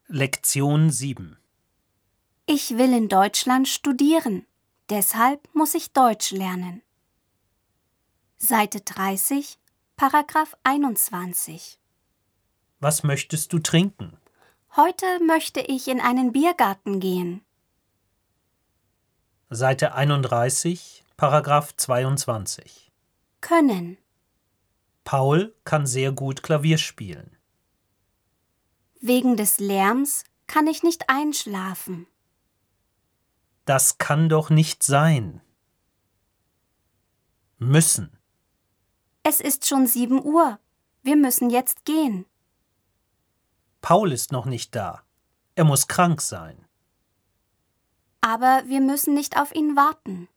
Lektion 7. Ich will in Deutschland studieren, deshalb muss ich Deutsch lernen. Seite 30, Paragraph 21. Was möchtest du trinken? Heute möchte ich in einen Biergarten gehen. Seite 31, Paragraph 22. Können. Paul kann sehr gut Klavier spielen. Wegen des Lärms kann ich nicht einschlafen. Das kann doch nicht sein. Müssen. Es ist schon 7 Uhr. Wir müssen jetzt gehen. Paul ist noch nicht da. Er muss krank sein. Aber wir müssen nicht auf ihn warten.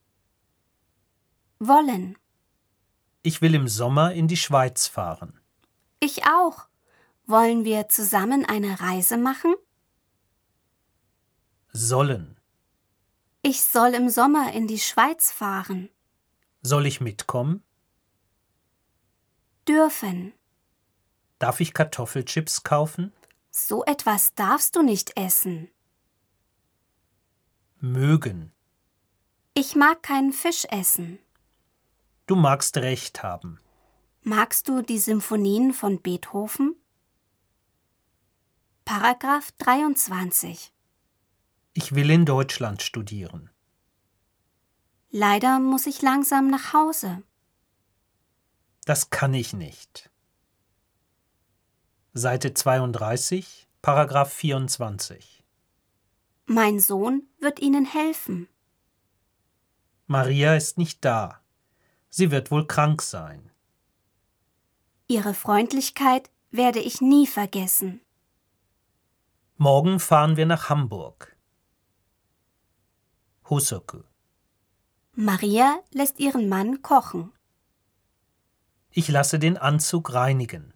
Wollen. Ich will im Sommer in die Schweiz fahren. Ich auch. Wollen wir zusammen eine Reise machen? Sollen. Ich soll im Sommer in die Schweiz fahren. Soll ich mitkommen? Dürfen. Darf ich Kartoffelchips kaufen? So etwas darfst du nicht essen. Mögen. Ich mag keinen Fisch essen. Du magst recht haben. Magst du die Symphonien von Beethoven? Paragraph 23. Ich will in Deutschland studieren. Leider muss ich langsam nach Hause. Das kann ich nicht. Seite 32, Paragraph 24. Mein Sohn wird Ihnen helfen. Maria ist nicht da. Sie wird wohl krank sein. Ihre Freundlichkeit werde ich nie vergessen. Morgen fahren wir nach Hamburg. Hosoku. Maria lässt ihren Mann kochen. Ich lasse den Anzug reinigen.